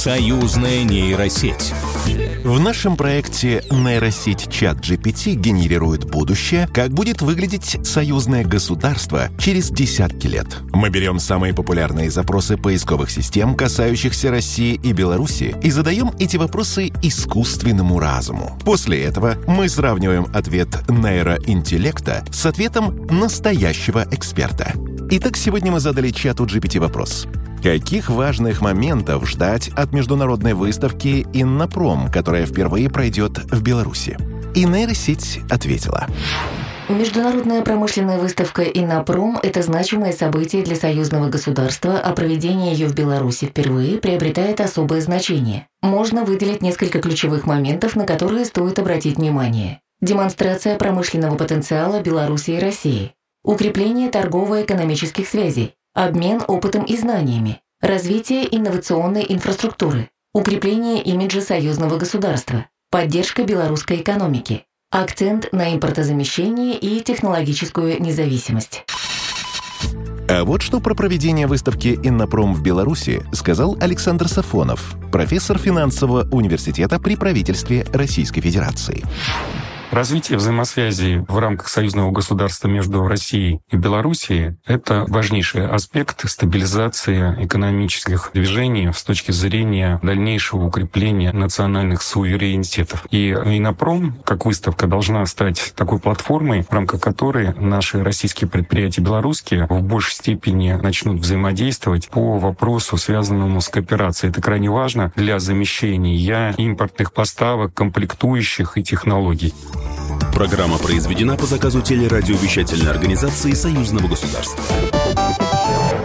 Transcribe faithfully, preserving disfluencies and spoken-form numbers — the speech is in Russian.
Союзная нейросеть. В нашем проекте нейросеть ChatGPT генерирует будущее, как будет выглядеть союзное государство через десятки лет. Мы берем самые популярные запросы поисковых систем, касающихся России и Беларуси, и задаем эти вопросы искусственному разуму. После этого мы сравниваем ответ нейроинтеллекта с ответом настоящего эксперта. Итак, сегодня мы задали чату джи пи ти вопрос. Каких важных моментов ждать от международной выставки «Иннопром», которая впервые пройдет в Беларуси? И нейросеть ответила. Международная промышленная выставка «Иннопром» – это значимое событие для союзного государства, а проведение ее в Беларуси впервые приобретает особое значение. Можно выделить несколько ключевых моментов, на которые стоит обратить внимание. Демонстрация промышленного потенциала Беларуси и России, укрепление торгово-экономических связей, обмен опытом и знаниями, развитие инновационной инфраструктуры, укрепление имиджа союзного государства, поддержка белорусской экономики, акцент на импортозамещение и технологическую независимость. А вот что про проведение выставки «Иннопром» в Беларуси сказал Александр Сафонов, профессор финансового университета при правительстве Российской Федерации. Развитие взаимосвязей в рамках союзного государства между Россией и Белоруссией — это важнейший аспект стабилизации экономических движений с точки зрения дальнейшего укрепления национальных суверенитетов. И «Иннопром», как выставка, должна стать такой платформой, в рамках которой наши российские предприятия белорусские в большей степени начнут взаимодействовать по вопросу, связанному с кооперацией. Это крайне важно для замещения импортных поставок, комплектующих и технологий. Программа произведена по заказу телерадиовещательной организации Союзного государства.